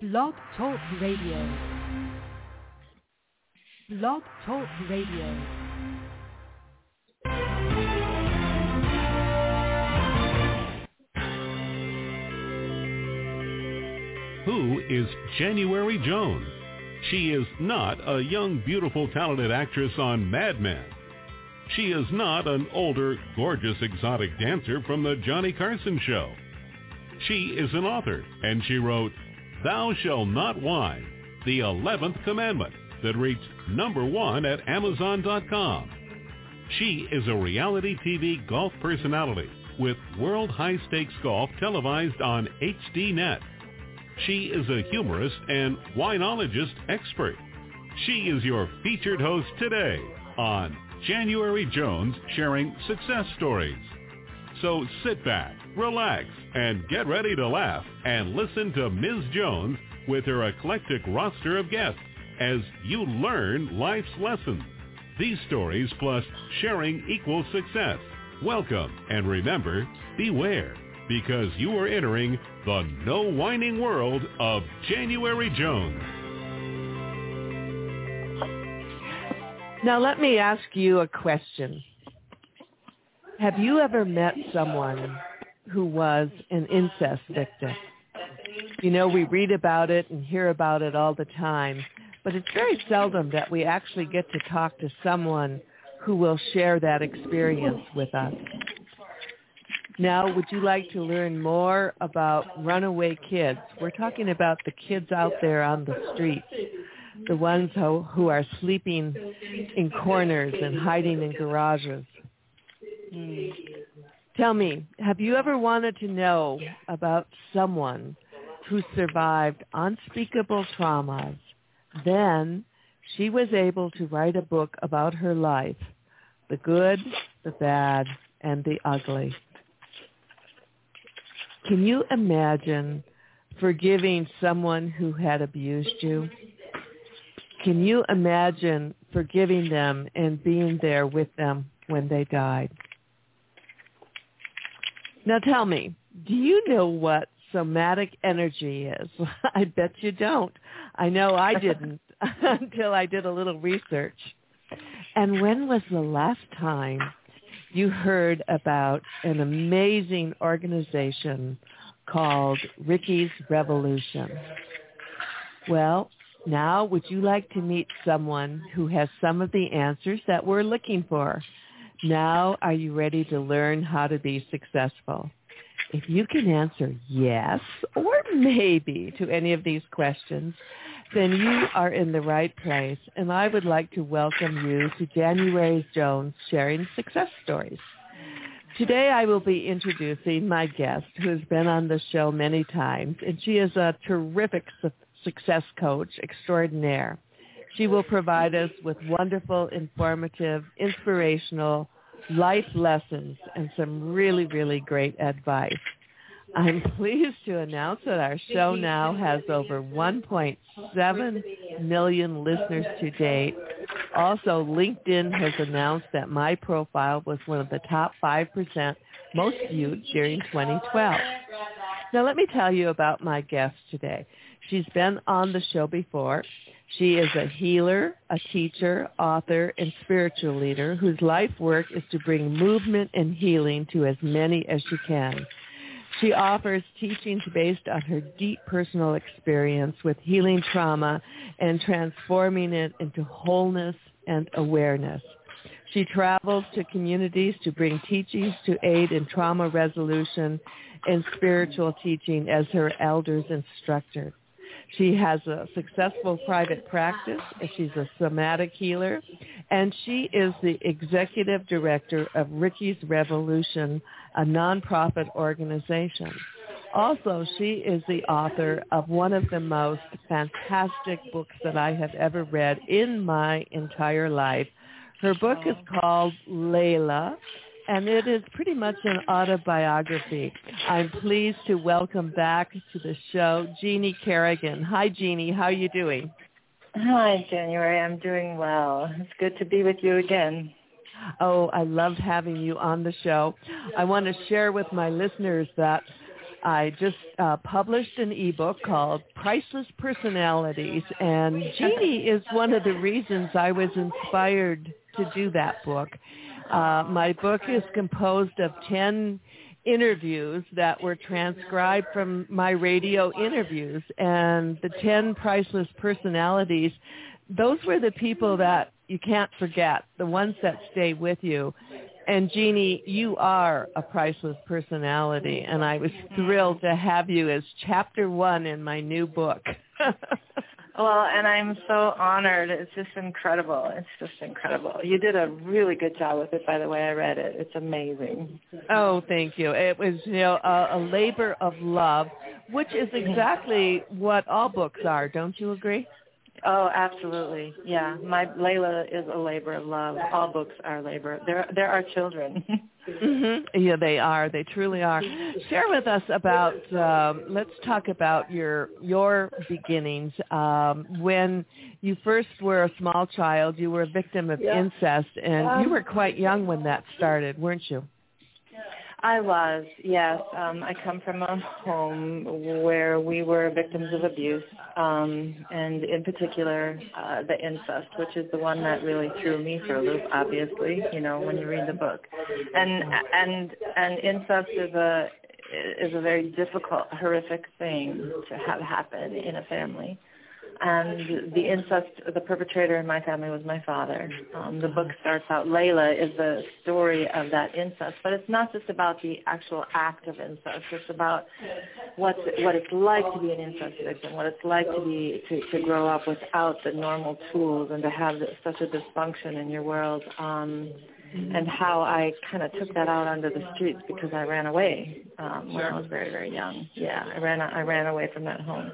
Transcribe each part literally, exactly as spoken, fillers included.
Blog Talk Radio. Blog Talk Radio. Who is January Jones? She is not a young, beautiful, talented actress on Mad Men. She is not an older, gorgeous, exotic dancer from the Johnny Carson Show. She is an author, and she wrote Thou Shalt Not Whine, the eleventh Commandment, that reached number one at Amazon dot com. She is a reality T V golf personality with World High Stakes Golf televised on H D Net. She is a humorist and winologist expert. She is your featured host today on January Jones Sharing Success Stories. So sit back, relax, and get ready to laugh and listen to Miz Jones with her eclectic roster of guests as you learn life's lessons. These stories plus sharing equals success. Welcome, and remember, beware, because you are entering the no whining world of January Jones. Now let me ask you a question. Have you ever met someone who was an incest victim? You know, we read about it and hear about it all the time, but it's very seldom that we actually get to talk to someone who will share that experience with us. Now, would you like to learn more about runaway kids? We're talking about the kids out there on the streets, the ones who, who are sleeping in corners and hiding in garages. Mm. Tell me, have you ever wanted to know about someone who survived unspeakable traumas? Then she was able to write a book about her life, the good, the bad, and the ugly. Can you imagine forgiving someone who had abused you? Can you imagine forgiving them and being there with them when they died? Now tell me, do you know what somatic energy is? I bet you don't. I know I didn't until I did a little research. And when was the last time you heard about an amazing organization called Ricky's Revolution? Well, now would you like to meet someone who has some of the answers that we're looking for? Now, are you ready to learn how to be successful? If you can answer yes or maybe to any of these questions, then you are in the right place, and I would like to welcome you to January Jones Sharing Success Stories. Today I will be introducing my guest who has been on the show many times, and she is a terrific su- success coach extraordinaire. She will provide us with wonderful, informative, inspirational life lessons and some really, really great advice. I'm pleased to announce that our show now has over one point seven million listeners to date. Also, LinkedIn has announced that my profile was one of the top five percent most viewed during twenty twelve. Now, let me tell you about my guest today. She's been on the show before. She is a healer, a teacher, author, and spiritual leader whose life work is to bring movement and healing to as many as she can. She offers teachings based on her deep personal experience with healing trauma and transforming it into wholeness and awareness. She travels to communities to bring teachings to aid in trauma resolution and spiritual teaching as her elders instructor. She has a successful private practice. She's a somatic healer, and she is the executive director of Ricky's Revolution, a nonprofit organization. Also, she is the author of one of the most fantastic books that I have ever read in my entire life. Her book is called Layla, and it is pretty much an autobiography. I'm pleased to welcome back to the show Jeannie Kerrigan. Hi, Jeannie. How are you doing? Hi, January. I'm doing well. It's good to be with you again. Oh, I loved having you on the show. I want to share with my listeners that I just uh, published an ebook called Priceless Personalities, and Jeannie is one of the reasons I was inspired to do that book. Uh, my book is composed of ten interviews that were transcribed from my radio interviews, and the ten priceless personalities, those were the people that you can't forget, the ones that stay with you. And Jeannie, you are a priceless personality, and I was thrilled to have you as chapter one in my new book. Well, and I'm so honored. It's just incredible. It's just incredible. You did a really good job with it, by the way. I read it. It's amazing. Oh, thank you. It was, you know, a, a labor of love, which is exactly what all books are. Don't you agree? Oh, absolutely. Yeah. My Layla is a labor of love. All books are labor. They're, they're our children. Mm-hmm. Yeah, they are. They truly are. Share with us about, um, let's talk about your your beginnings. Um, when you first were a small child, you were a victim of yeah. incest, and you were quite young when that started, weren't you? I was, yes. Um, I come from a home where we were victims of abuse, um, and in particular, uh, the incest, which is the one that really threw me for a loop, obviously, you know, when you read the book. And and and incest is a is a very difficult, horrific thing to have happen in a family. And the incest, the perpetrator in my family was my father. Um, the book starts out, Layla is the story of that incest, but it's not just about the actual act of incest. It's about what's, what it's like to be an incest victim, what it's like to be to, to grow up without the normal tools and to have such a dysfunction in your world, um, and how I kind of took that out onto the streets because I ran away um, when I was very, very young. Yeah, I ran I ran away from that home.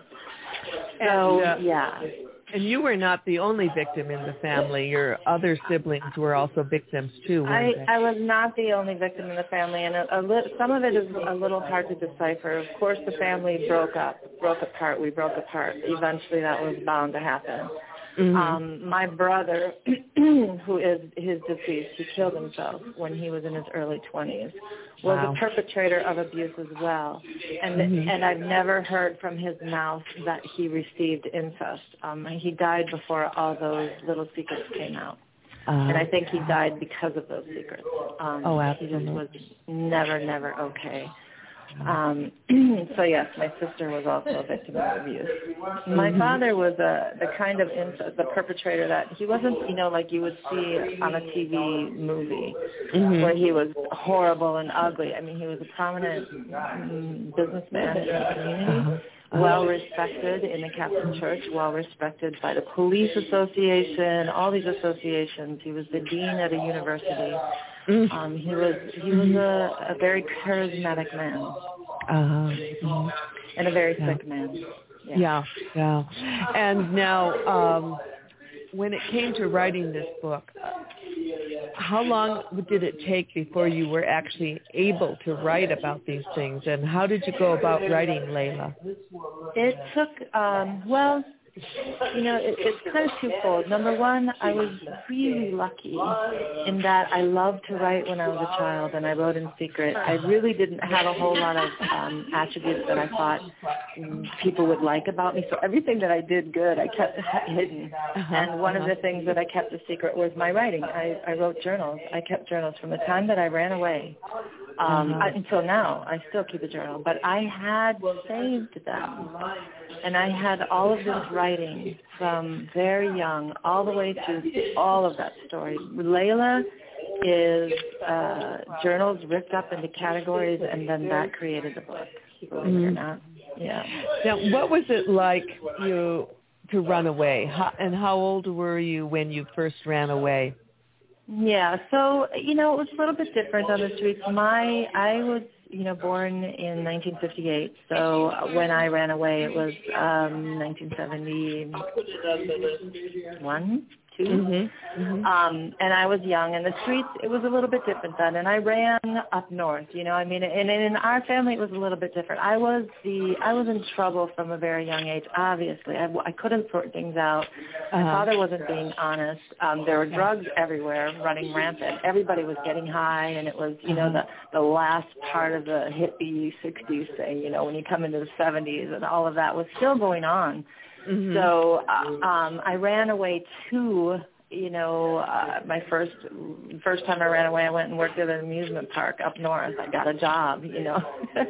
So, and, uh, yeah. And you were not the only victim in the family. Your other siblings were also victims, too, weren't I, they? I was not the only victim in the family, and a, a li- some of it is a little hard to decipher. Of course, the family broke up, broke apart. We broke apart. Eventually, that was bound to happen. Mm-hmm. Um, my brother, who is his deceased, he killed himself when he was in his early twenties, was wow. a perpetrator of abuse as well. And mm-hmm. and I've never heard from his mouth that he received incest. Um, he died before all those little secrets came out. Uh, and I think he died because of those secrets. Um, oh, absolutely. He just was never, never okay. Um, so yes, my sister was also a victim of abuse. My father was a, the kind of incest, the perpetrator that he wasn't, you know, like you would see on a T V movie mm-hmm. where he was horrible and ugly. I mean, he was a prominent um, businessman in the community, uh-huh. well respected in the Catholic Church, well respected by the police association, all these associations. He was the dean at a university. Um, he was he was a, a very charismatic man, uh, and a very yeah. sick man. Yeah, yeah. yeah. And now, um, when it came to writing this book, how long did it take before you were actually able to write about these things, and how did you go about writing Layla? It took um, well. You know, it, it's kind of twofold. Number one, I was really lucky in that I loved to write when I was a child, and I wrote in secret. I really didn't have a whole lot of um, attributes that I thought people would like about me. So everything that I did good, I kept hidden. Uh-huh, and one uh-huh. of the things that I kept a secret was my writing. I, I wrote journals. I kept journals from the time that I ran away um, uh-huh. I, until now. I still keep a journal, but I had saved them. And I had all of this writing from very young all the way through all of that story. Layla is uh, journals ripped up into categories, and then that created the book, believe mm-hmm. it or not. Yeah. Now, what was it like you to run away? How, and how old were you when you first ran away? Yeah, so, you know, it was a little bit different on the streets. My, I was, you know, born in nineteen fifty-eight, so when I ran away, it was um, nineteen seventy-one, too. Mm-hmm. Mm-hmm. Um, and I was young, and the streets, it was a little bit different then. And I ran up north, you know, I mean, and, and in our family, it was a little bit different. I was the, I was in trouble from a very young age, obviously. I, I couldn't sort things out. My Uh-huh. father wasn't being honest. Um, there were drugs everywhere running rampant. Everybody was getting high, and it was, you know, the, the last part of the hippie sixties thing, you know, when you come into the seventies, and all of that was still going on. Mm-hmm. So uh, um, I ran away to, you know, uh, my first first time I ran away, I went and worked at an amusement park up north. I got a job, you know.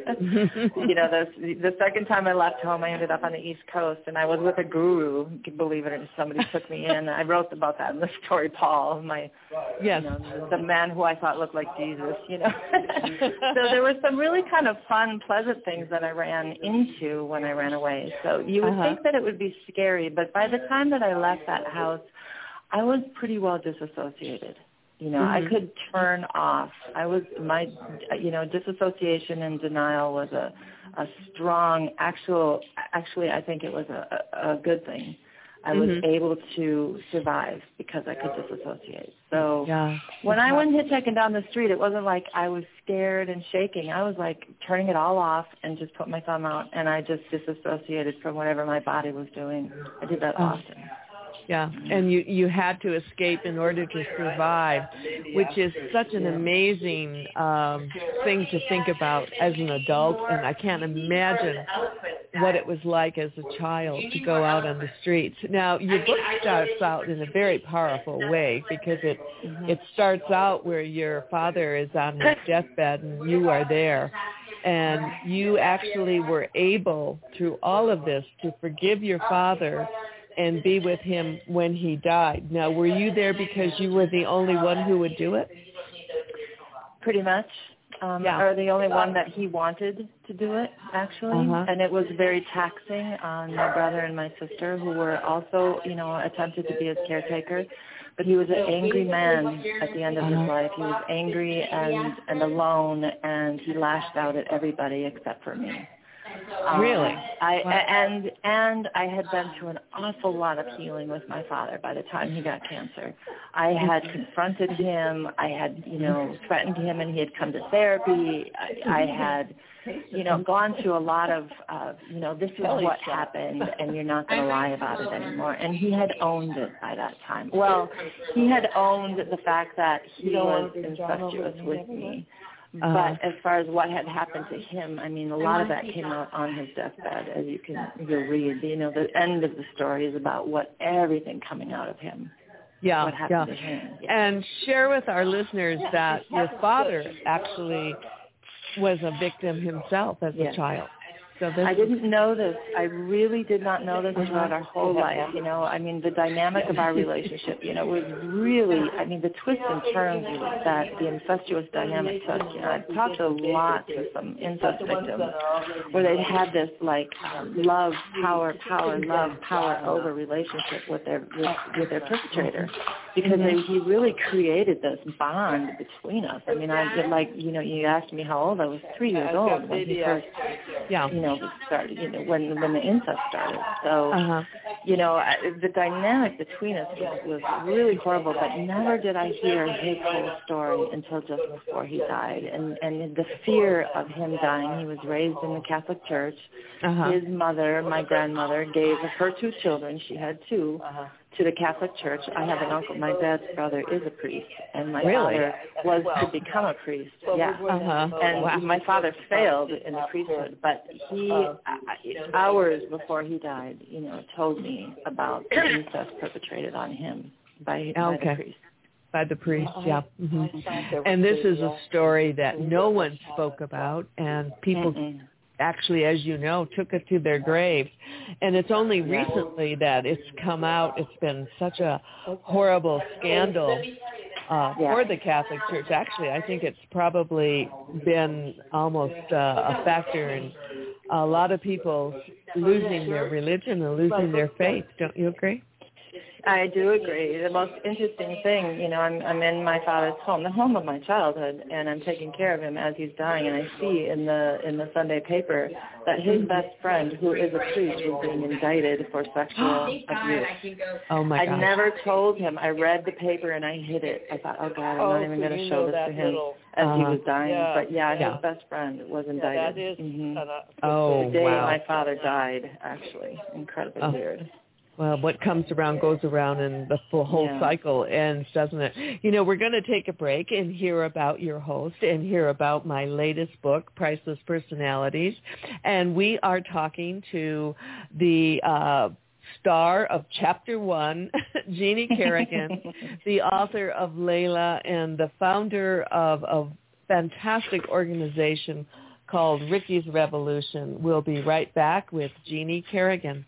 you know, the, the second time I left home, I ended up on the East Coast, and I was with a guru, believe it or not. Somebody took me in. I wrote about that in the story, Paul, my, yes. you know, the man who I thought looked like Jesus, you know. So there were some really kind of fun, pleasant things that I ran into when I ran away. So you would Uh-huh. think that it would be scary, but by the time that I left that house, I was pretty well disassociated. You know, Mm-hmm. I could turn off. I was, my, you know, disassociation and denial was a, a strong, actual, actually I think it was a, a, a good thing. I was Mm-hmm. able to survive because I could disassociate. So Yeah. when I went hitchhiking down the street, it wasn't like I was scared and shaking. I was like turning it all off and just put my thumb out, and I just disassociated from whatever my body was doing. I did that Oh. often. Yeah, and you, you had to escape in order to survive, which is such an amazing um, thing to think about as an adult, and I can't imagine what it was like as a child to go out on the streets. Now, your book starts out in a very powerful way because it Mm-hmm. it starts out where your father is on his deathbed and you are there, and you actually were able, through all of this, to forgive your father and be with him when he died. Now, were you there because you were the only one who would do it? Pretty much. Um, Yeah. Or the only one that he wanted to do it, actually. Uh-huh. And it was very taxing on my brother and my sister, who were also, you know, attempted to be his caretaker. But he was an angry man at the end of his Uh-huh. life. He was angry and, and alone, and he lashed out at everybody except for me. Um, Really? I Wow. and and I had been through an awful lot of healing with my father by the time he got cancer. I had confronted him. I had, you know, threatened him, and he had come to therapy. I, I had, you know, gone through a lot of, uh, you know, this is what happened, and you're not going to lie about it anymore. And he had owned it by that time. Well, he had owned the fact that he was incestuous with me. Uh-huh. But as far as what had happened to him, I mean, a lot of that came out on his deathbed, as you can you'll read. You know, the end of the story is about what everything coming out of him. Yeah, what happened yeah. to him. Yeah. And share with our listeners that your father actually was a victim himself as Yes. a child. So this I didn't know this. I really did not know this throughout our whole life. You know, I mean, the dynamic of our relationship, you know, was really, I mean, the twists and turns that the incestuous dynamic took. You know, I've talked a lot to some incest victims where they'd had this, like, um, love, power, power, love, power over relationship with their with, with their perpetrator, because they, he really created this bond between us. I mean, I did, like, you know, you asked me how old I was, three years old when he first, yeah. you know, started, you know, when when the incest started. So, Uh-huh. you know, I, the dynamic between us was, was really horrible, but never did I hear his whole story until just before he died. And, and the fear of him dying, he was raised in the Catholic Church. Uh-huh. His mother, my grandmother, gave her two children, she had two, to the Catholic Church. I have an uncle, my dad's brother is a priest, and my Really? father was to become a priest. Yeah. Uh-huh. And Wow. my father failed in the priesthood, but he, uh, hours before he died, you know, told me about the incest perpetrated on him by, by Okay. the priest. By the priest, yeah. hmm And this is a story that no one spoke about, and people Mm-mm. actually, as you know, took it to their graves. And it's only recently that it's come out. It's been such a horrible scandal uh, Yeah. for the Catholic Church. Actually, I think it's probably been almost uh, a factor in a lot of people losing their religion and losing their faith. Don't you agree? I do agree. The most interesting thing, you know, I'm I'm in my father's home, the home of my childhood, and I'm taking care of him as he's dying. And I see in the in the Sunday paper that his best friend, who is a priest, was being indicted for sexual abuse. Oh my God! I never told him. I read the paper and I hid it. I thought, oh God, I'm oh, not even so going to show this to him little. as uh-huh. he was dying. Yeah. But yeah, yeah, his best friend was Yeah, indicted. that is. Mm-hmm. Uh, Oh, the day wow. my father died, actually, incredibly Oh. weird. Well, what comes around goes around, and the full whole Yeah. cycle ends, doesn't it? You know, we're going to take a break and hear about your host and hear about my latest book, Priceless Personalities. And we are talking to the uh, star of Chapter One, Jeannie Kerrigan, the author of Layla and the founder of a fantastic organization called Ricky's Revolution. We'll be right back with Jeannie Kerrigan.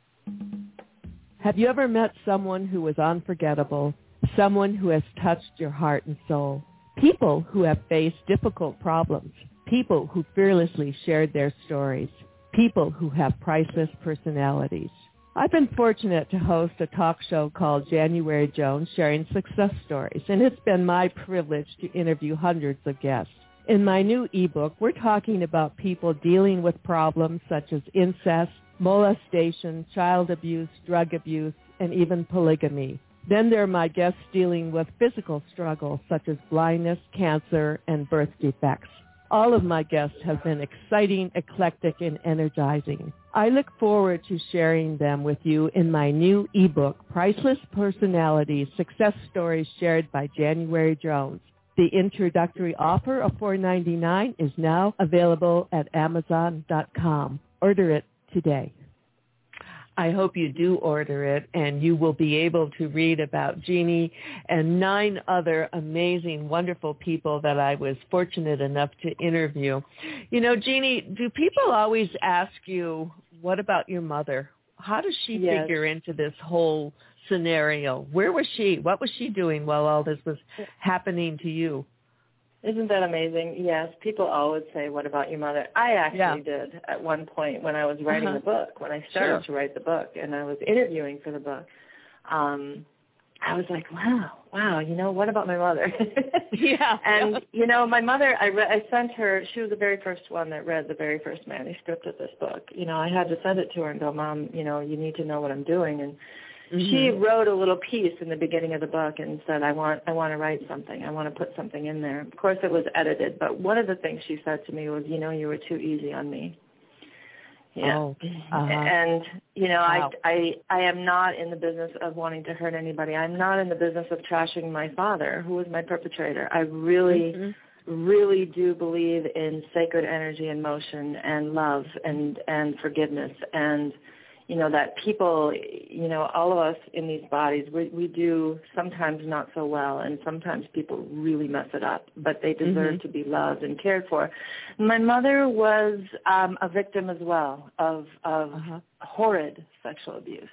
Have you ever met someone who was unforgettable, someone who has touched your heart and soul? People who have faced difficult problems, people who fearlessly shared their stories, people who have priceless personalities. I've been fortunate to host a talk show called January Jones Sharing Success Stories, and it's been my privilege to interview hundreds of guests. In my new ebook, we're talking about people dealing with problems such as incest, molestation, child abuse, drug abuse, and even polygamy. Then there are my guests dealing with physical struggles such as blindness, cancer, and birth defects. All of my guests have been exciting, eclectic, and energizing. I look forward to sharing them with you in my new ebook, Priceless Personalities, Success Stories Shared by January Jones. The introductory offer of four dollars and ninety-nine cents is now available at amazon dot com. Order it today. I hope you do order it, and you will be able to read about Jeannie and nine other amazing, wonderful people that I was fortunate enough to interview. You know, Jeannie, do people always ask you, what about your mother? How does she Yes. figure into this whole scenario? Where was she? What was she doing while all this was happening to you? Isn't that amazing? Yes, people always say, what about your mother? I actually Yeah. did at one point when I was writing Uh-huh. the book, when I started Sure. to write the book and I was interviewing for the book. Um, I was like, wow, wow, you know, what about my mother? Yeah. And, yeah. you know, my mother, I, re- I sent her, she was the very first one that read the very first manuscript of this book. You know, I had to send it to her and go, Mom, you know, you need to know what I'm doing. And Mm-hmm. she wrote a little piece in the beginning of the book and said, I want I want to write something. I want to put something in there. Of course, it was edited, but one of the things she said to me was, you know, you were too easy on me. Yeah. Oh, uh-huh. And, you know, Wow. I, I, I am not in the business of wanting to hurt anybody. I'm not in the business of trashing my father, who was my perpetrator. I really, mm-hmm. really do believe in sacred energy and motion and love and, and forgiveness and, you know, that people, you know, all of us in these bodies, we, we do sometimes not so well, and sometimes people really mess it up, but they deserve Mm-hmm. to be loved and cared for. My mother was um, a victim as well of, of Uh-huh. horrid sexual abuse.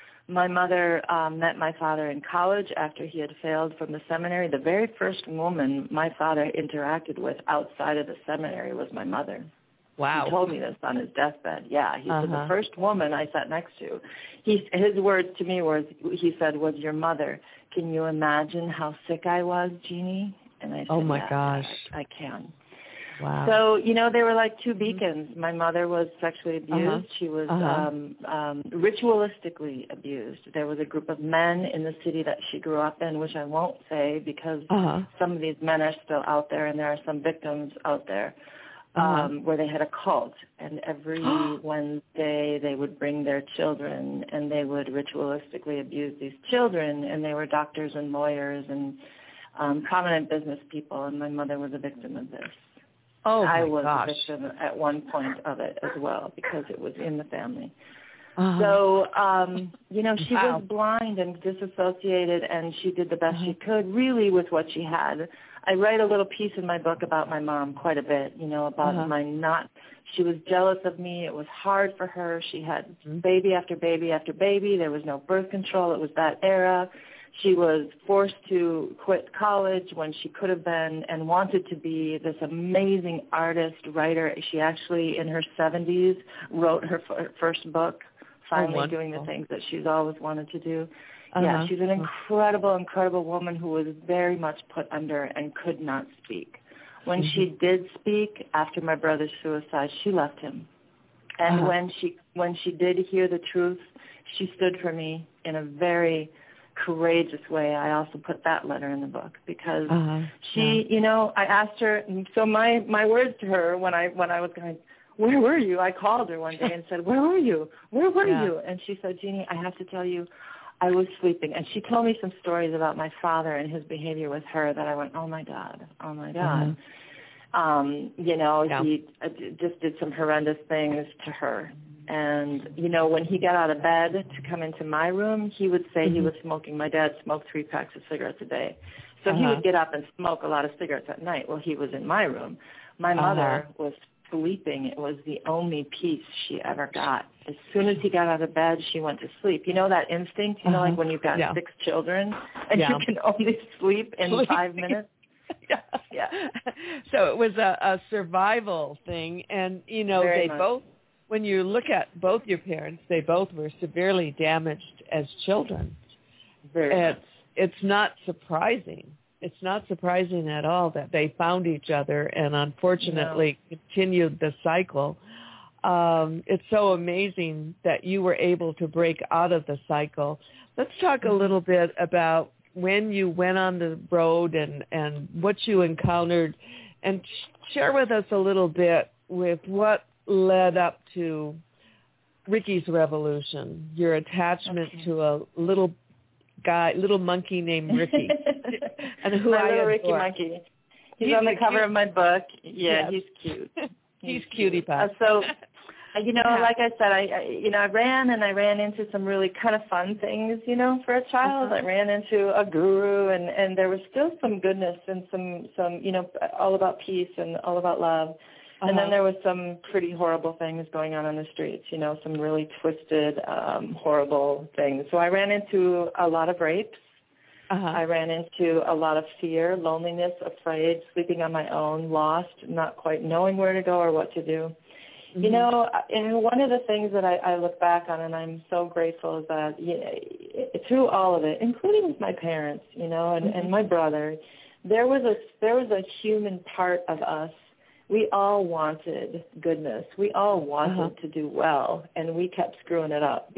My mother um, met my father in college after he had failed from the seminary. The very first woman my father interacted with outside of the seminary was my mother. Wow. He told me this on his deathbed. Yeah, he uh-huh. said the first woman I sat next to. He, his words to me were, he said, was your mother. Can you imagine how sick I was, Jeannie? And I said, oh my yeah, gosh. I, I can. Wow. So, you know, they were like two beacons. My mother was sexually abused. Uh-huh. She was Uh-huh. um, um, ritualistically abused. There was a group of men in the city that she grew up in, which I won't say because Uh-huh. some of these men are still out there, and there are some victims out there. Uh-huh. Um, where they had a cult, and every Wednesday they would bring their children, and they would ritualistically abuse these children, and they were doctors and lawyers and um, prominent business people, and my mother was a victim of this. Oh, my I was gosh. a victim at one point of it as well because it was in the family. Uh-huh. So, um, you know, she Wow. was blind and disassociated, and she did the best Uh-huh. she could, really, with what she had. I write a little piece in my book about my mom quite a bit, you know, about Uh-huh. my not, she was jealous of me. It was hard for her. She had Mm-hmm. baby after baby after baby. There was no birth control. It was that era. She was forced to quit college when she could have been and wanted to be this amazing artist, writer. She actually, in her seventies, wrote her f- first book finally oh, doing the things that she's always wanted to do. Uh-huh. Yeah, she's an incredible, incredible woman who was very much put under and could not speak. When mm-hmm. she did speak after my brother's suicide, she left him. And uh-huh. when she when she did hear the truth, she stood for me in a very courageous way. I also put that letter in the book because uh-huh. she, yeah. you know, I asked her. So my, my words to her when I when I was going, where were you? I called her one day and said, where were you? Where were yeah. you? And she said, Jeannie, I have to tell you, I was sleeping. And she told me some stories about my father and his behavior with her that I went, oh my God, oh my God. Uh-huh. Um, you know, yeah. he uh, just did some horrendous things to her. And, you know, when he got out of bed to come into my room, he would say mm-hmm. he was smoking. My dad smoked three packs of cigarettes a day. So uh-huh. he would get up and smoke a lot of cigarettes at night. Well, he was in my room. My uh-huh. mother was sleeping. It was the only peace she ever got. As soon as he got out of bed, she went to sleep. You know that instinct, you know, uh-huh. like when you've got yeah. six children and yeah. you can only sleep in sleep. five minutes? Yeah. yeah. So it was a, a survival thing. And, you know, Very they much. both, when you look at both your parents, they both were severely damaged as children. Very it's, it's not surprising. It's not surprising at all that they found each other and unfortunately no. continued the cycle. Um, it's so amazing that you were able to break out of the cycle. Let's talk a little bit about when you went on the road and, and what you encountered, and share with us a little bit with what led up to Ricky's revolution, your attachment okay. to a little guy, little monkey named Ricky. and who my I little adore. Ricky monkey. He's, he's on the cover cute. of my book. Yes. Yeah, he's cute. He's, he's cutie pie. Uh, so, you know, yeah. like I said, I, I, you know, I ran and I ran into some really kind of fun things, you know, for a child. Uh-huh. I ran into a guru, and, and there was still some goodness and some, some, you know, all about peace and all about love. Uh-huh. And then there was some pretty horrible things going on on the streets, you know, some really twisted, um, horrible things. So I ran into a lot of rapes. Uh-huh. I ran into a lot of fear, loneliness, afraid, sleeping on my own, lost, not quite knowing where to go or what to do. Mm-hmm. You know, and one of the things that I, I look back on, and I'm so grateful, is that you know, through all of it, including with my parents, you know, and, mm-hmm. and my brother, there was a there was a human part of us. We all wanted goodness. We all wanted uh-huh. to do well, and we kept screwing it up.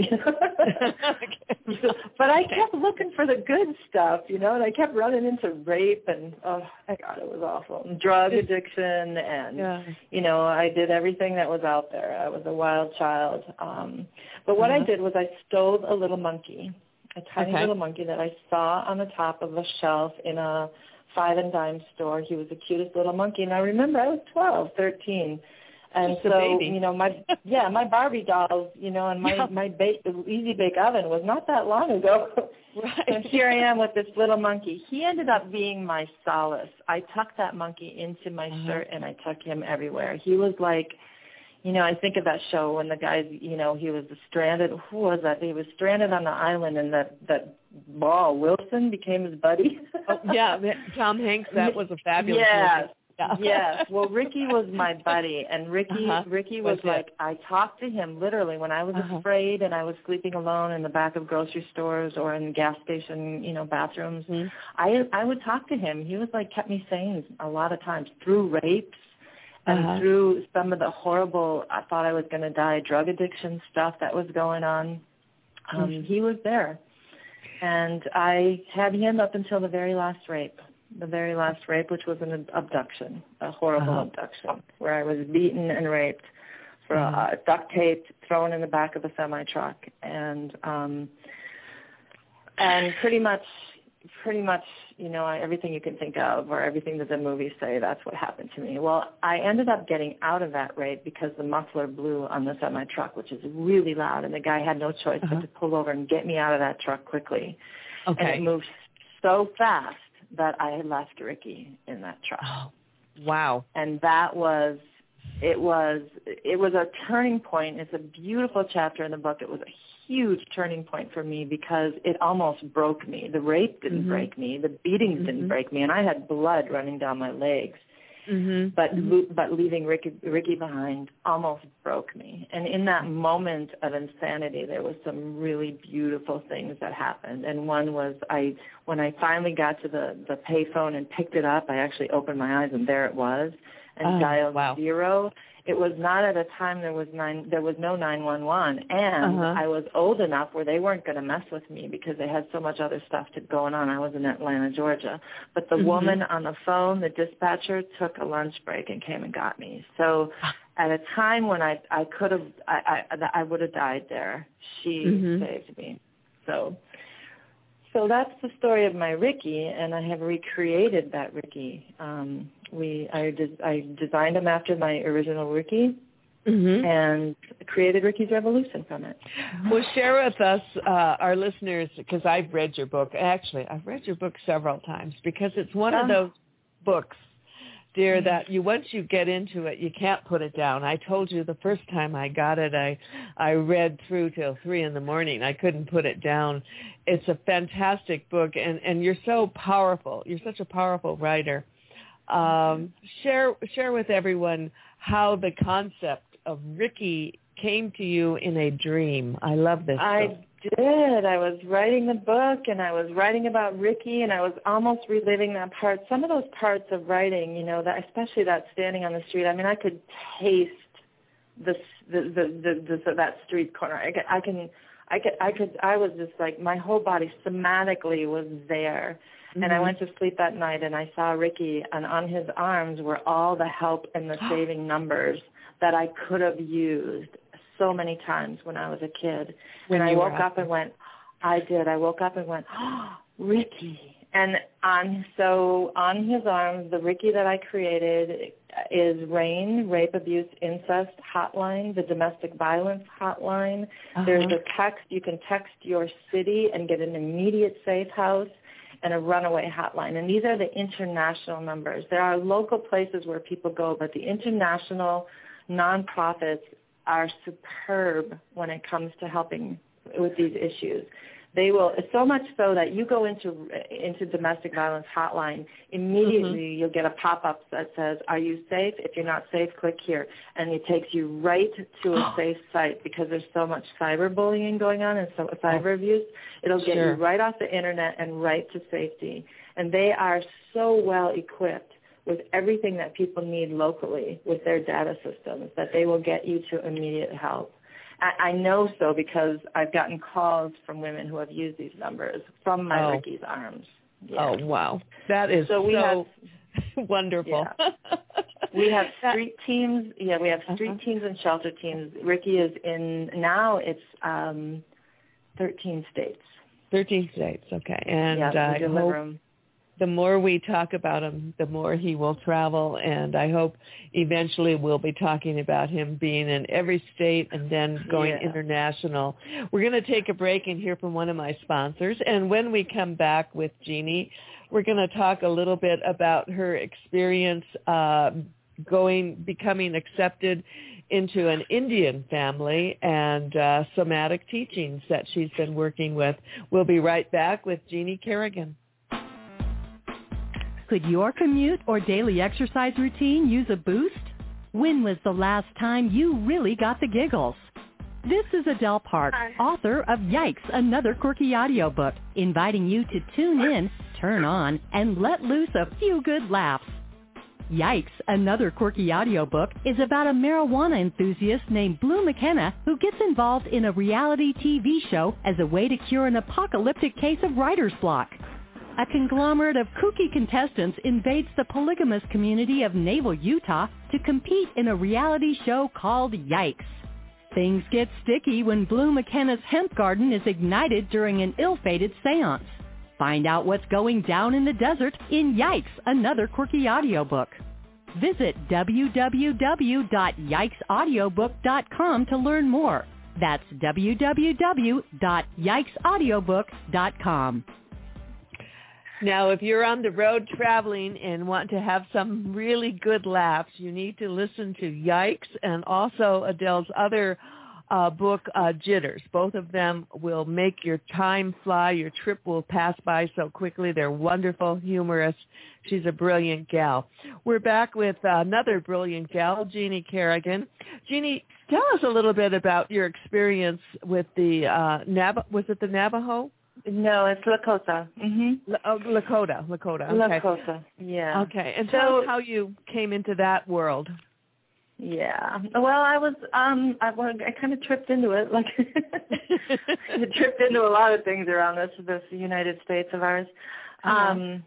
But I kept looking for the good stuff, you know, and I kept running into rape and, oh, God, it was awful. And drug addiction, and, yeah. you know, I did everything that was out there. I was a wild child. Um, but what uh-huh. I did was I stole a little monkey, a tiny okay. little monkey that I saw on the top of a shelf in a five and dime store. He was the cutest little monkey, and I remember I was twelve, thirteen, and Just so a baby. you know my yeah my Barbie dolls, you know, and my yeah. my bake the Easy Bake Oven was not that long ago. Right. And here I am with this little monkey. He ended up being my solace. I tucked that monkey into my uh-huh. shirt, and I took him everywhere. He was like, you know, I think of that show when the guy, you know, he was stranded. Who was that? He was stranded on the island, and that that ball Wilson became his buddy. Oh, yeah, Tom Hanks. That was a fabulous yes. movie. Yeah. Yes. Well, Ricky was my buddy, and Ricky uh-huh. Ricky was, was like, it? I talked to him literally when I was uh-huh. afraid and I was sleeping alone in the back of grocery stores or in gas station, you know, bathrooms. Mm-hmm. I I would talk to him. He was like kept me sane a lot of times through rapes. And uh-huh. through some of the horrible, I thought I was going to die, drug addiction stuff that was going on, um, mm-hmm. he was there. And I had him up until the very last rape, the very last rape, which was an abduction, a horrible uh-huh. abduction, where I was beaten and raped, for uh-huh. uh, duct taped, thrown in the back of a semi-truck, and um, and pretty much, pretty much, you know, everything you can think of or everything that the movies say, that's what happened to me. Well, I ended up getting out of that rape because the muffler blew on the semi-truck, which is really loud, and the guy had no choice uh-huh. but to pull over and get me out of that truck quickly. Okay. And it moved so fast that I had left Ricky in that truck. Oh, wow. And that was, it was, it was a turning point. It's a beautiful chapter in the book. It was a huge turning point for me because it almost broke me. The rape didn't mm-hmm. break me. The beatings mm-hmm. didn't break me. And I had blood running down my legs. Mm-hmm. But mm-hmm. but leaving Ricky, Ricky behind almost broke me. And in that moment of insanity, there was some really beautiful things that happened. And one was I when I finally got to the, the pay phone and picked it up, I actually opened my eyes and there it was, and oh, dialed wow. zero. It was not at a time there was nine. There was no nine one one, and uh-huh. I was old enough where they weren't going to mess with me because they had so much other stuff to going on. I was in Atlanta, Georgia, but the mm-hmm. woman on the phone, the dispatcher, took a lunch break and came and got me. So, at a time when I I could have I I, I would have died there, she mm-hmm. saved me. So. So that's the story of my Ricky, and I have recreated that Ricky. Um, we I, des- I designed him after my original Ricky, mm-hmm. and created Ricky's Revolution from it. Well, share with us, uh, our listeners, because I've read your book. Actually, I've read your book several times because it's one oh. of those books, dear, that you once you get into it, you can't put it down. I told you the first time I got it, I I read through till three in the morning. I couldn't put it down. It's a fantastic book, and, and you're so powerful. You're such a powerful writer. Um, share share with everyone how the concept of Ricky came to you in a dream. I love this I book. did. I was writing the book, and I was writing about Ricky, and I was almost reliving that part. Some of those parts of writing, you know, that especially that standing on the street. I mean, I could taste the the the, the, the that street corner. I could, I can, I could, I could, I was just like my whole body somatically was there. Mm-hmm. And I went to sleep that night, and I saw Ricky, and on his arms were all the help and the saving numbers that I could have used so many times when I was a kid. When and I woke up and went, I did. I woke up and went, oh, Ricky. And on so on his arms, the Ricky that I created is RAIN, Rape, Abuse, Incest Hotline, the Domestic Violence Hotline. Uh-huh. There's a text. You can text your city and get an immediate safe house and a runaway hotline. And these are the international numbers. There are local places where people go, but the international nonprofits are superb when it comes to helping with these issues. They will, so much so that you go into into domestic violence hotline, immediately mm-hmm. you'll get a pop-up that says, are you safe? If you're not safe, click here. And it takes you right to a safe site because there's so much cyberbullying going on and so cyber abuse. It'll get sure. you right off the internet and right to safety. And they are so well equipped with everything that people need locally with their data systems that they will get you to immediate help. I know so because I've gotten calls from women who have used these numbers from my oh. Ricky's arms. Yeah. Oh, wow. That is so, we so have, wonderful. Yeah. We have street teams. Yeah, we have street uh-huh. teams and shelter teams. Ricky is in, now it's um, thirteen states. thirteen states, okay. And yeah, I hope them. The more we talk about him, the more he will travel, and I hope eventually we'll be talking about him being in every state and then going yeah. international. We're going to take a break and hear from one of my sponsors, and when we come back with Jeannie, we're going to talk a little bit about her experience uh, going, becoming accepted into an Indian family and uh, somatic teachings that she's been working with. We'll be right back with Jeannie Kerrigan. Could your commute or daily exercise routine use a boost? When was the last time you really got the giggles? This is Adele Park, author of Yikes, Another Quirky Audiobook, inviting you to tune in, turn on, and let loose a few good laughs. Yikes, Another Quirky Audiobook is about a marijuana enthusiast named Blue McKenna who gets involved in a reality T V show as a way to cure an apocalyptic case of writer's block. A conglomerate of kooky contestants invades the polygamous community of Naval, Utah to compete in a reality show called Yikes. Things get sticky when Blue McKenna's hemp garden is ignited during an ill-fated seance. Find out what's going down in the desert in Yikes, Another Quirky Audiobook. Visit w w w dot yikes audiobook dot com to learn more. That's w w w dot yikes audiobook dot com. Now, if you're on the road traveling and want to have some really good laughs, you need to listen to Yikes and also Adele's other uh, book, uh, Jitters. Both of them will make your time fly. Your trip will pass by so quickly. They're wonderful, humorous. She's a brilliant gal. We're back with another brilliant gal, Jeannie Kerrigan. Jeannie, tell us a little bit about your experience with the uh, Nav- was it the Navajo? No, it's Lakota. Mm-hmm. L- oh, Lakota. Lakota. Okay. Lakota. Yeah. Okay. And so, tell us how you came into that world. Yeah. Well, I was um I well, I kind of tripped into it. Like I tripped into a lot of things around this this United States of ours. Uh-huh. Um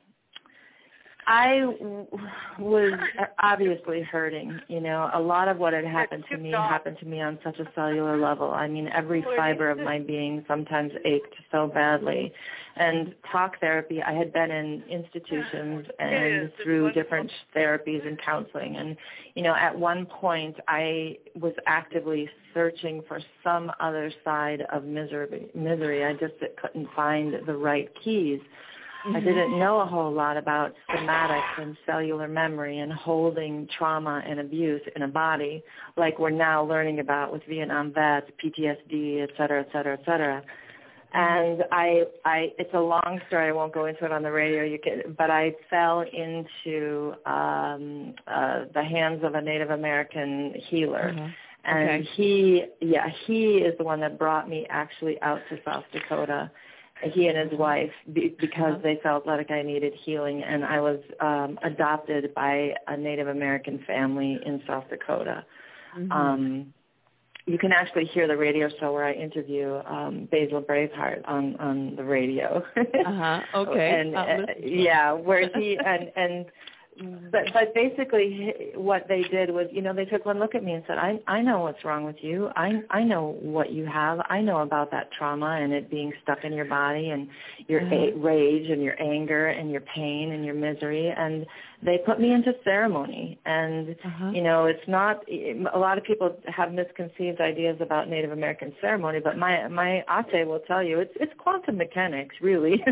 I w- was obviously hurting, you know. A lot of what had happened to me happened to me on such a cellular level. I mean, every fiber of my being sometimes ached so badly. And talk therapy, I had been in institutions and through different therapies and counseling. And, you know, at one point I was actively searching for some other side of misery. misery. I just couldn't find the right keys. I didn't know a whole lot about somatics and cellular memory and holding trauma and abuse in a body like we're now learning about with Vietnam vets, P T S D, et cetera, et cetera, et cetera. And I, I, it's a long story. I won't go into it on the radio. You can, but I fell into um, uh, the hands of a Native American healer. Uh-huh. And okay. he, yeah, he is the one that brought me actually out to South Dakota. He and his wife, be, because they felt like I needed healing, and I was um, adopted by a Native American family in South Dakota. Mm-hmm. Um, you can actually hear the radio show where I interview um, Basil Braveheart on, on the radio. uh-huh. Okay. and uh, yeah, where he and and. But but basically what they did was, you know, they took one look at me and said, I I know what's wrong with you. I I know what you have. I know about that trauma and it being stuck in your body and your uh-huh. a- rage and your anger and your pain and your misery. And they put me into ceremony. And, uh-huh. you know, it's not, a lot of people have misconceived ideas about Native American ceremony, but my my ate will tell you it's it's quantum mechanics, really.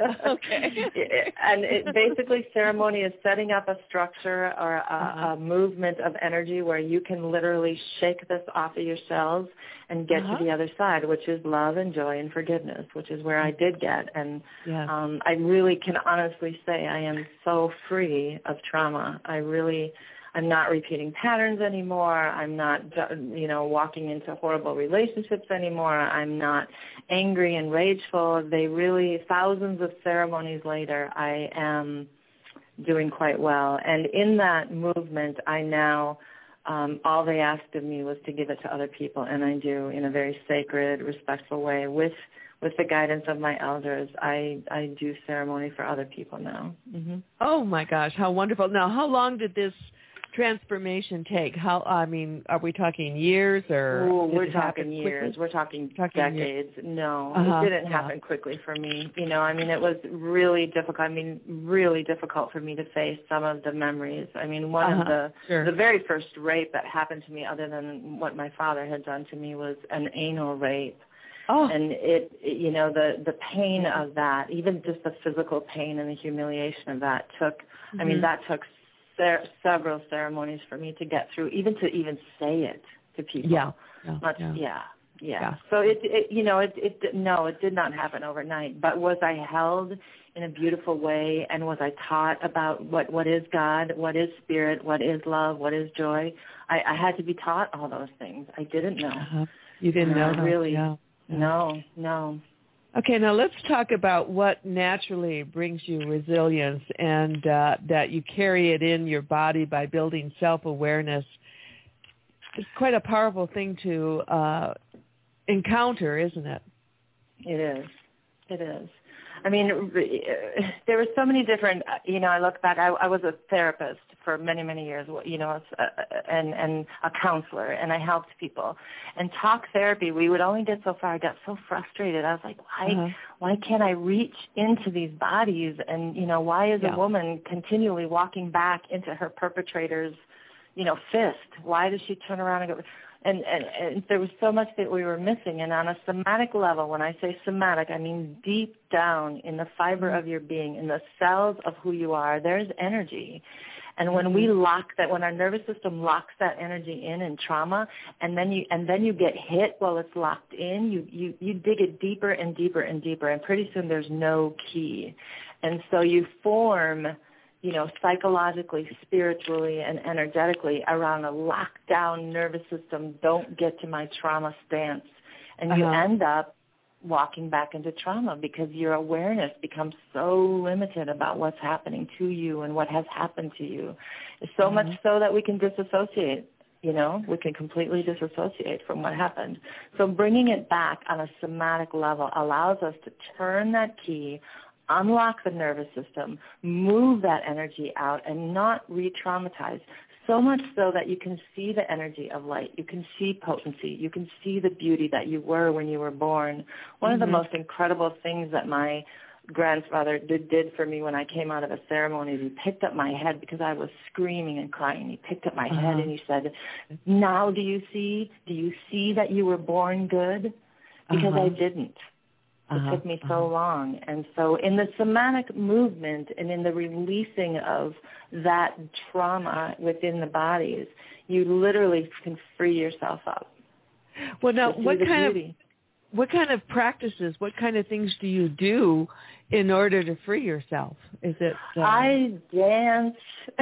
Okay. And it, basically ceremony is setting up a structure or a, uh-huh. a movement of energy where you can literally shake this off of your cells and get uh-huh. to the other side, which is love and joy and forgiveness, which is where I did get. And yes. um, I really can honestly say I am so free of trauma. I really, I'm not repeating patterns anymore. I'm not, you know, walking into horrible relationships anymore. I'm not angry and rageful. They really, thousands of ceremonies later, I am doing quite well. And in that movement, I now, um, all they asked of me was to give it to other people, and I do in a very sacred, respectful way. With with the guidance of my elders, I, I do ceremony for other people now. Mm-hmm. Oh, my gosh, how wonderful. Now, how long did this transformation take? How, I mean, are we talking years or? Ooh, we're talking years. We're talking, talking decades. Years. No, uh-huh. It didn't happen yeah. quickly for me. You know, I mean, it was really difficult. I mean, really difficult for me to face some of the memories. I mean, one uh-huh. of the, sure. the very first rape that happened to me, other than what my father had done to me, was an anal rape. Oh. And it, it, you know, the, the pain of that, even just the physical pain and the humiliation of that took, mm-hmm. I mean, that took se- several ceremonies for me to get through, even to even say it to people. Yeah. Yeah. Much, yeah. yeah. Yeah. yeah. So it, it, you know, it, it, no, it did not happen overnight, but was I held in a beautiful way, and was I taught about what, what is God, what is spirit, what is love, what is joy? I, I had to be taught all those things. I didn't know. Uh-huh. You didn't uh, know really. Yeah. No, no. Okay, now let's talk about what naturally brings you resilience, and uh, that you carry it in your body by building self-awareness. It's quite a powerful thing to uh, encounter, isn't it? It is. It is. I mean, there were so many different, you know, I look back, I, I was a therapist for many, many years, you know, and, and a counselor, and I helped people. And talk therapy, we would only get so far. I got so frustrated. I was like, why, uh-huh. why can't I reach into these bodies? And, you know, why is yeah. a woman continually walking back into her perpetrator's, you know, fist? Why does she turn around and go... And, and, and there was so much that we were missing. And on a somatic level, when I say somatic, I mean deep down in the fiber of your being, in the cells of who you are, there's energy. And when we lock that, when our nervous system locks that energy in in trauma, and then you and then you get hit while it's locked in, you, you, you dig it deeper and deeper and deeper, and pretty soon there's no key. And so you form, you know, psychologically, spiritually, and energetically around a lockdown nervous system, don't get to my trauma stance. And you uh-huh. end up walking back into trauma because your awareness becomes so limited about what's happening to you and what has happened to you. So mm-hmm. much so that we can disassociate, you know, we can completely disassociate from what happened. So bringing it back on a somatic level allows us to turn that key, unlock the nervous system, move that energy out, and not re-traumatize. So much so that you can see the energy of light. You can see potency. You can see the beauty that you were when you were born. One mm-hmm. of the most incredible things that my grandfather did, did for me when I came out of a ceremony is he picked up my head because I was screaming and crying. He picked up my uh-huh. head and he said, now do you see? Do you see that you were born good? Because uh-huh. I didn't. It uh-huh, took me so uh-huh. long. And so in the somatic movement and in the releasing of that trauma within the bodies, you literally can free yourself up. Well, now, what kind beauty. of what kind of practices, what kind of things do you do in order to free yourself? Is it? Uh... I dance.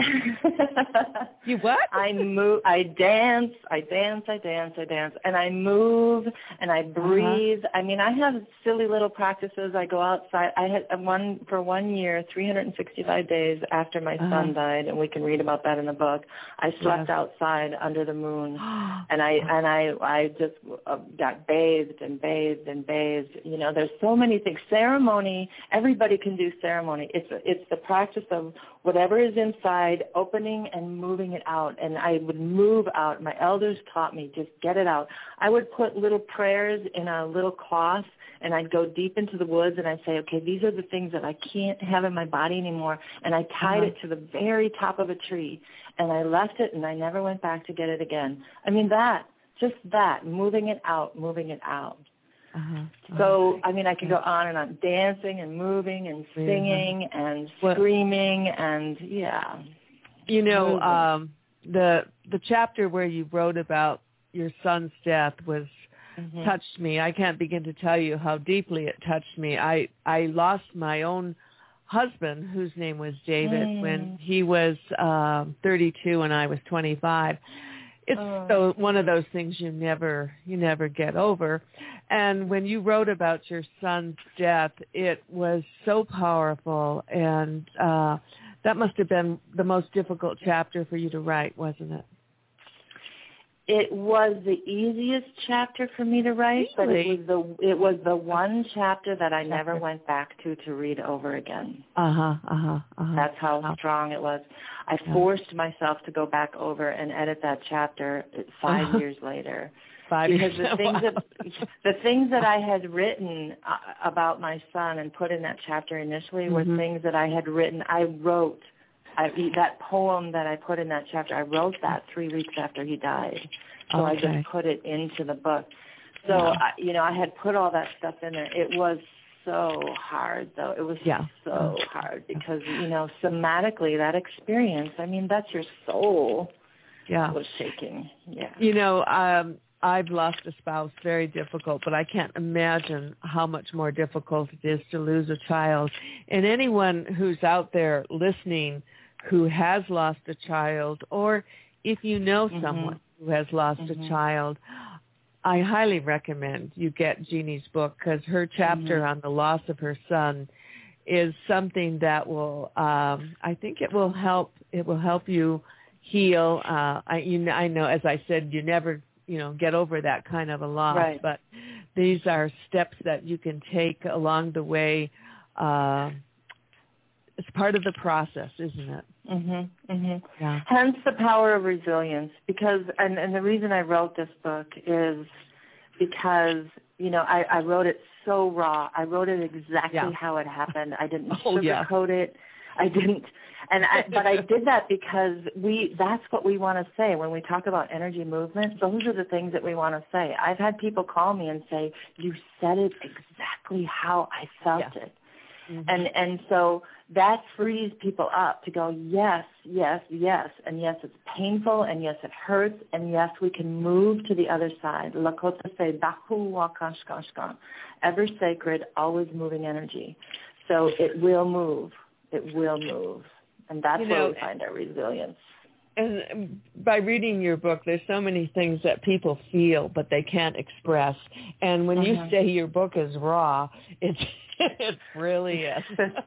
You what? I move. I dance. I dance. I dance. I dance, and I move and I breathe. Uh-huh. I mean, I have silly little practices. I go outside. I had one for one year, three hundred sixty-five days after my uh-huh. son died, and we can read about that in the book. I slept yes. outside under the moon, and I and I I just got bathed and bathed and bathed. You know, there's so many things. Ceremony. Everybody can do ceremony. It's it's the practice of whatever is inside, opening and moving it out. And I would move out. My elders taught me, just get it out. I would put little prayers in a little cloth, and I'd go deep into the woods, and I'd say, okay, these are the things that I can't have in my body anymore. And I tied uh-huh. it to the very top of a tree, and I left it, and I never went back to get it again. I mean, that, just that, moving it out, moving it out. Uh-huh. So, I mean, I could go on and on, dancing and moving and singing uh-huh. and screaming well, and, yeah. You know, um, the the chapter where you wrote about your son's death was mm-hmm. touched me. I can't begin to tell you how deeply it touched me. I, I lost my own husband, whose name was David, mm. when he was uh, thirty-two and I was twenty-five. It's oh. so one of those things you never you never get over. And when you wrote about your son's death, it was so powerful, and uh, that must have been the most difficult chapter for you to write, wasn't it? It was the easiest chapter for me to write, really? but it was the it was the one chapter that I never went back to to read over again. Uh-huh, uh-huh, uh-huh. That's how uh-huh. strong it was. I forced myself to go back over and edit that chapter five uh-huh. years later. Five because years. the things wow. that the things that I had written uh, about my son and put in that chapter initially mm-hmm. were things that I had written. I wrote I, that poem that I put in that chapter. I wrote that three weeks after he died, so okay. I just put it into the book. So yeah. I, you know, I had put all that stuff in there. It was so hard, though. It was yeah. so hard because you know, somatically, that experience. I mean, that's your soul. Yeah, was shaking. Yeah. You know, um, I've lost a spouse, very difficult, but I can't imagine how much more difficult it is to lose a child. And anyone who's out there listening who has lost a child, or if you know mm-hmm. someone who has lost mm-hmm. a child, I highly recommend you get Jeannie's book, because her chapter mm-hmm. on the loss of her son is something that will, um, I think it will help, it will help you heal. Uh, I, you, I know, as I said, you never, you know, get over that kind of a loss, right. but these are steps that you can take along the way. Uh, it's part of the process, isn't it? Mm-hmm, mm-hmm. Yeah. Hence the power of resilience, because, and, and the reason I wrote this book is because, you know, I, I wrote it so raw. I wrote it exactly yeah. how it happened. I didn't oh, sugarcoat yeah. it. I didn't, and I, but I did that because we, that's what we want to say when we talk about energy movement. Those are the things that we want to say. I've had people call me and say, you said it exactly how I felt yeah. it. Mm-hmm. And and so that frees people up to go, yes, yes, yes, and yes, it's painful, and yes, it hurts, and yes, we can move to the other side. Lakota say, Dahu wakashkashkan, ever sacred, always moving energy. So it will move. It will move. And that's you know, where we find our resilience. And by reading your book, there's so many things that people feel, but they can't express. And when uh-huh. you say your book is raw, it's it really is.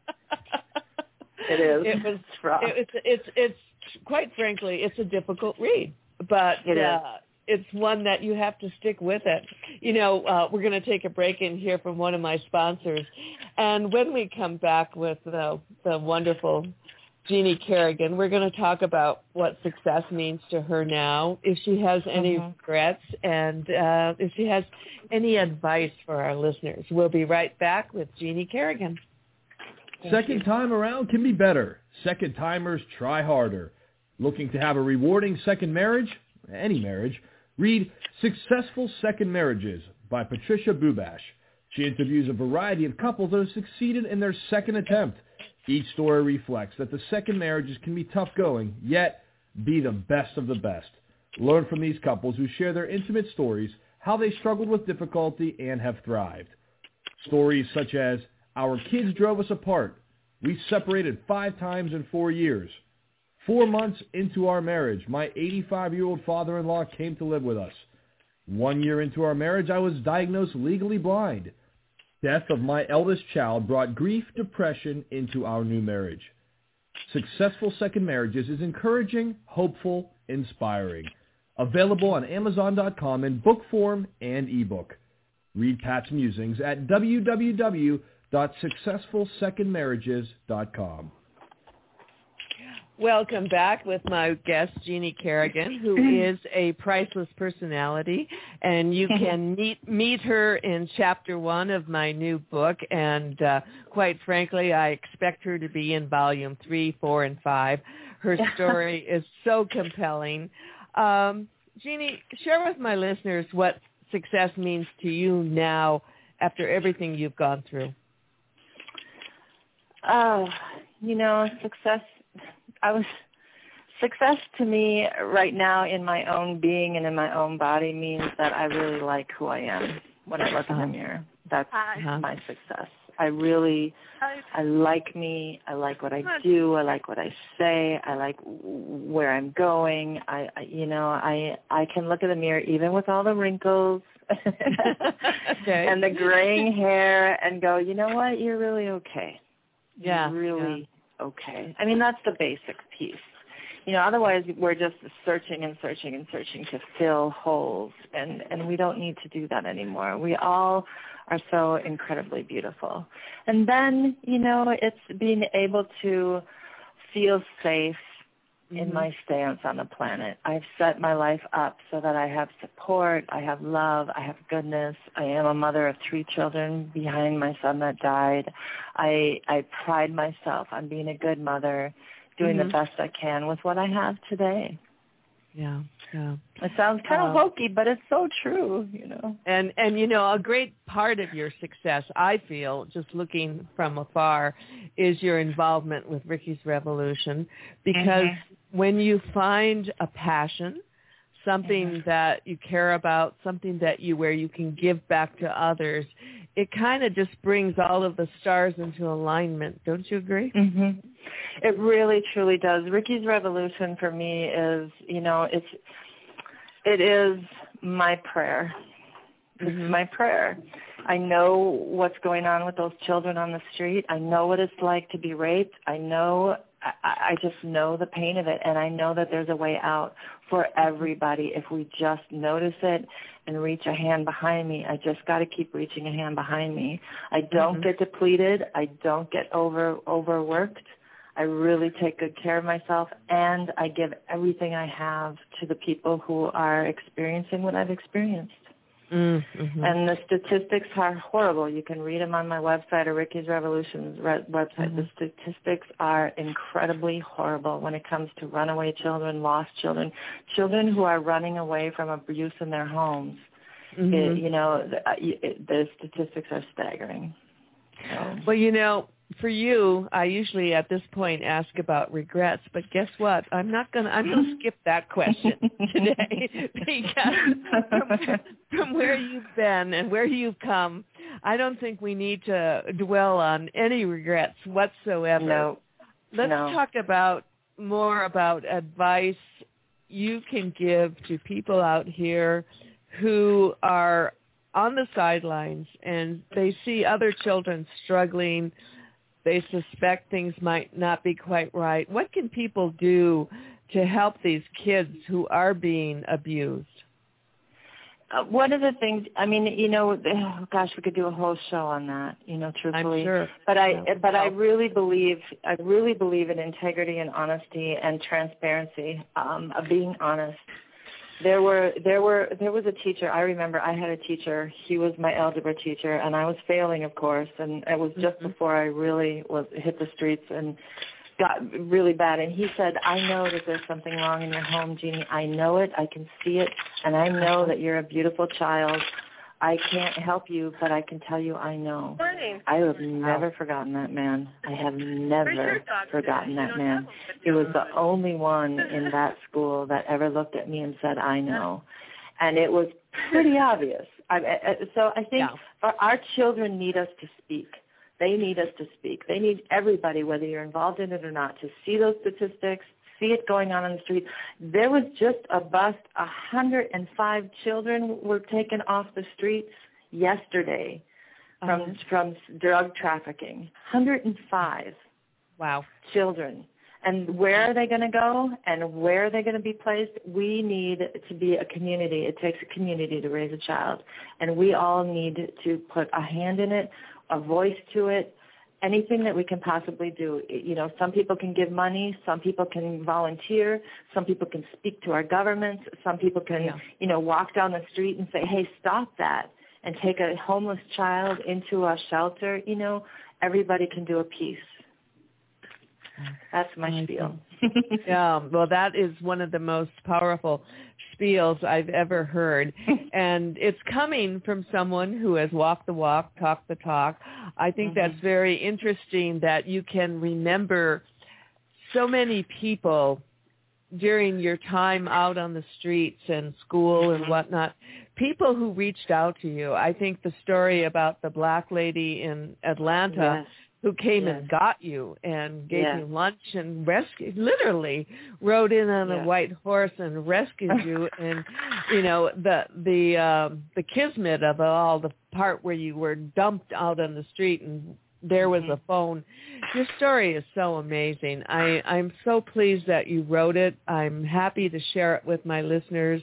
It is. It was. It's raw. It's, it's it's quite frankly, it's a difficult read, but it uh, is. It's one that you have to stick with it. You know, uh, we're going to take a break and hear from one of my sponsors, and when we come back with the the wonderful Jeannie Kerrigan, we're going to talk about what success means to her now, if she has any mm-hmm. regrets, and uh, if she has any advice for our listeners. We'll be right back with Jeannie Kerrigan. Thank Second you. Time around can be better. Second timers try harder. Looking to have a rewarding second marriage? Any marriage? Read Successful Second Marriages by Patricia Bubash. She interviews a variety of couples that have succeeded in their second attempt. Each story reflects that the second marriages can be tough going, yet be the best of the best. Learn from these couples who share their intimate stories, how they struggled with difficulty and have thrived. Stories such as, our kids drove us apart. We separated five times in four years. Four months into our marriage, my eighty-five-year-old father-in-law came to live with us. One year into our marriage, I was diagnosed legally blind. Death of my eldest child brought grief, depression into our new marriage. Successful Second Marriages is encouraging, hopeful, inspiring. Available on Amazon dot com in book form and ebook. Read Pat's musings at w w w dot successful second marriages dot com. Welcome back with my guest, Jeannie Kerrigan, who is a priceless personality, and you can meet meet her in chapter one of my new book, and uh, quite frankly, I expect her to be in volume three, four, and five. Her story is so compelling. Um, Jeannie, share with my listeners what success means to you now after everything you've gone through. Oh, you know, success... I was success to me right now in my own being and in my own body means that I really like who I am when I look in the mirror. That's uh-huh. my success. I really, I like me. I like what I do. I like what I say. I like where I'm going. I, I you know, I I can look in the mirror even with all the wrinkles okay. and the graying hair and go, you know what? You're really okay. Yeah, You're really. Yeah. Okay. I mean, that's the basic piece. You know, otherwise we're just searching and searching and searching to fill holes, and, and we don't need to do that anymore. We all are so incredibly beautiful. And then, you know, it's being able to feel safe mm-hmm. in my stance on the planet. I've set my life up so that I have support, I have love, I have goodness. I am a mother of three children behind my son that died. I I pride myself on being a good mother, doing mm-hmm. the best I can with what I have today. Yeah, yeah. It sounds kind of uh, hokey, but it's so true, you know. And, and, you know, a great part of your success, I feel, just looking from afar, is your involvement with Ricky's Revolution. Because mm-hmm. when you find a passion, something mm-hmm. that you care about, something that you where you can give back to others, it kind of just brings all of the stars into alignment. Don't you agree? Mm-hmm. It really, truly does. Ricky's Revolution for me is, you know, it's, it is my prayer. It's mm-hmm. my prayer. I know what's going on with those children on the street. I know what it's like to be raped. I know, I, I just know the pain of it, and I know that there's a way out for everybody if we just notice it and reach a hand behind me. I just got to keep reaching a hand behind me. I don't mm-hmm. get depleted. I don't get over overworked. I really take good care of myself, and I give everything I have to the people who are experiencing what I've experienced. Mm-hmm. And the statistics are horrible. You can read them on my website or Ricky's Revolution's re- website. Mm-hmm. The statistics are incredibly horrible when it comes to runaway children, lost children, children who are running away from abuse in their homes. Mm-hmm. It, you know, the, it, the statistics are staggering. So. Well, you know, for you, I usually at this point ask about regrets, but guess what? I'm not gonna. I'm gonna skip that question today because from, from where you've been and where you've come, I don't think we need to dwell on any regrets whatsoever. No. Let's no. talk about more about advice you can give to people out here who are on the sidelines and they see other children struggling. They suspect things might not be quite right. What can people do to help these kids who are being abused? Uh, one of the things, I mean, you know, oh gosh, we could do a whole show on that, you know, truthfully. I'm sure. But I, yeah. but I really believe, I really believe in integrity and honesty and transparency, um, of being honest. There were, there were, there was a teacher. I remember I had a teacher. He was my algebra teacher, and I was failing, of course. And it was just mm-hmm. before I really was hit the streets and got really bad. And he said, "I know that there's something wrong in your home, Jeannie. I know it. I can see it, and I know that you're a beautiful child. I can't help you, but I can tell you I know." I have never forgotten that man. I have never forgotten that man. He was the only one in that school that ever looked at me and said, "I know." And it was pretty obvious. I, I, so I think our, our children need us to speak. They need us to speak. They need everybody, whether you're involved in it or not, to see those statistics, see it going on in the street. There was just a bust. one hundred five children were taken off the streets yesterday from uh-huh. from drug trafficking. one hundred five. Wow. Children. And where are they going to go and where are they going to be placed? We need to be a community. It takes a community to raise a child. And we all need to put a hand in it, a voice to it, anything that we can possibly do. You know, some people can give money, some people can volunteer, some people can speak to our governments, some people can, yeah. you know, walk down the street and say, "Hey, stop that," and take a homeless child into a shelter. You know, everybody can do a piece. That's my spiel. Yeah, well, that is one of the most powerful spiels I've ever heard. And it's coming from someone who has walked the walk, talked the talk. I think mm-hmm. that's very interesting that you can remember so many people during your time out on the streets and school mm-hmm. and whatnot, people who reached out to you. I think the story about the black lady in Atlanta yes. who came yes. and got you and gave yes. you lunch and rescued, literally rode in on yes. a white horse and rescued you. And, you know, the the um, the kismet of it all, the part where you were dumped out on the street and there was mm-hmm. a phone. Your story is so amazing. I, I'm so pleased that you wrote it. I'm happy to share it with my listeners.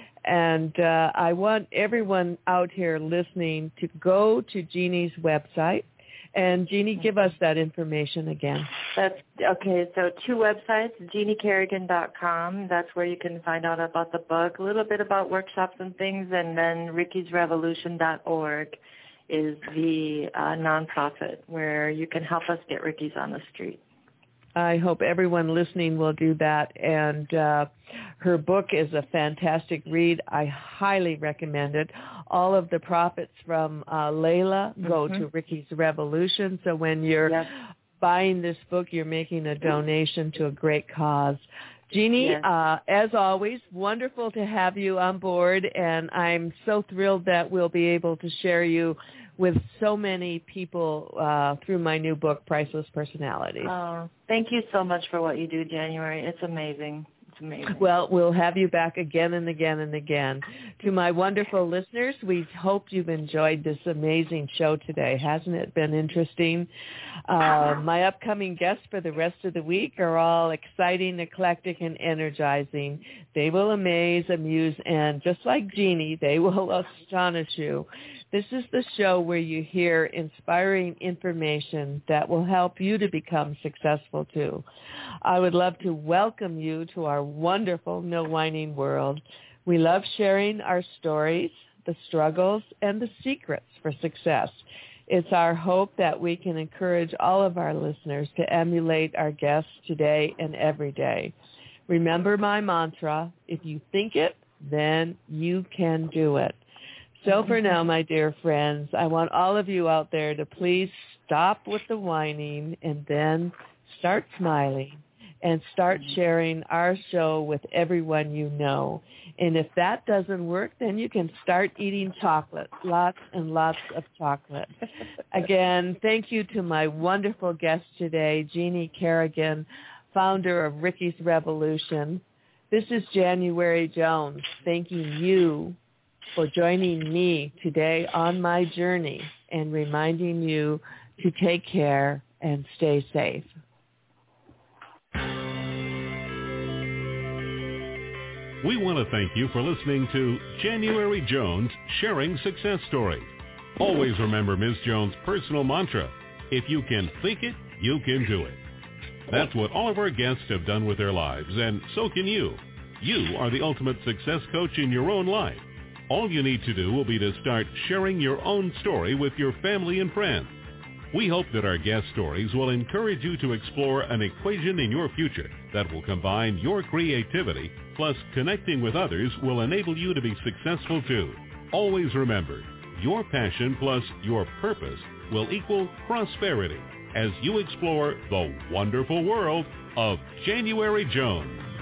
And uh, I want everyone out here listening to go to Jeannie's website. And Jeannie, give us that information again. That's okay. So two websites, jeannie kerrigan dot com. That's where you can find out about the book, a little bit about workshops and things, and then ricky's revolution dot org is the uh, nonprofit where you can help us get Ricky's on the street. I hope everyone listening will do that. And uh, her book is a fantastic read. I highly recommend it. All of the profits from uh, Layla go mm-hmm. to Ricky's Revolution. So when you're yes. buying this book, you're making a donation to a great cause. Jeannie, yes. uh, as always, wonderful to have you on board, and I'm so thrilled that we'll be able to share you with so many people uh, through my new book, Priceless Personalities. Oh, thank you so much for what you do, January. It's amazing. It's amazing. Well, we'll have you back again and again and again. To my wonderful listeners, we hope you've enjoyed this amazing show today. Hasn't it been interesting? Uh, my upcoming guests for the rest of the week are all exciting, eclectic, and energizing. They will amaze, amuse, and just like Jeannie, they will astonish you. This is the show where you hear inspiring information that will help you to become successful too. I would love to welcome you to our wonderful No Whining world. We love sharing our stories, the struggles, and the secrets for success. It's our hope that we can encourage all of our listeners to emulate our guests today and every day. Remember my mantra, if you think it, then you can do it. So for now, my dear friends, I want all of you out there to please stop with the whining and then start smiling and start sharing our show with everyone you know. And if that doesn't work, then you can start eating chocolate, lots and lots of chocolate. Again, thank you to my wonderful guest today, Jeannie Kerrigan, founder of Ricky's Revolution. This is January Jones, thanking you for joining me today on my journey and reminding you to take care and stay safe. We want to thank you for listening to January Jones Sharing Success Stories. Always remember Miz Jones' personal mantra, if you can think it, you can do it. That's what all of our guests have done with their lives, and so can you. You are the ultimate success coach in your own life. All you need to do will be to start sharing your own story with your family and friends. We hope that our guest stories will encourage you to explore an equation in your future that will combine your creativity plus connecting with others will enable you to be successful too. Always remember, your passion plus your purpose will equal prosperity as you explore the wonderful world of January Jones.